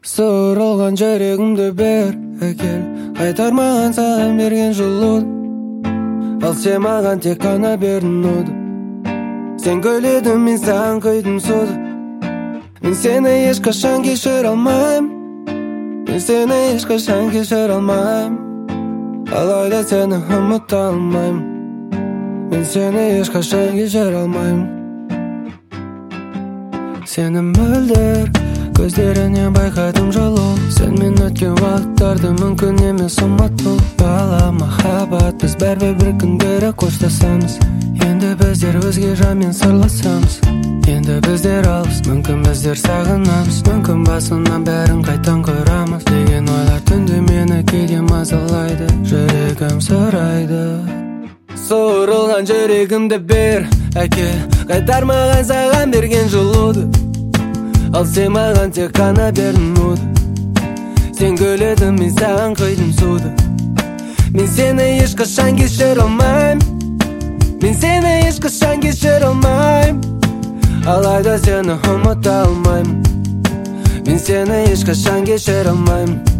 Суырылған жүрегімді бер әкел, қайтармаған саған берген жылуды. Ал сен маған тек қана бердің уды. Сен көледің, мен саған құйдым суды. Мен сені ешқашан кешіре алмайм. Мен сені ешқашан кешіре алмайм. Алайда сені ұмыта алмайм. Мен сені ешқашан кешіре алмайм. Сені мөлдір көздерінен байқадым жылу. Сенмен өткен уақыттарды мүмкін емес ұмыту. Бала махаббат, біз бәрібір бір күндері қоштасамыз. Енді біздер өзге жанмен сырласамыз. Енді біздер алыс, мүмкін біздер сағынамыз. Мүмкін басынан бәрін қайтан көрамыз. Деген ойлар түнде мені кейде мазалайды. Жүрегім сұрайды. Суырылған жүрегімді бер әкел, қайтармаған саған берген жылуды. Ал сен маған тек қана бердің уды. Сен көледің, мен саған құйдым суды. Мен сені ешқашан кешіре алмайм. Мен сені ешқашан кешіре алмайм. Алайда сені ұмыта алмайм. Мен сені ешқашан кешіре алмайм.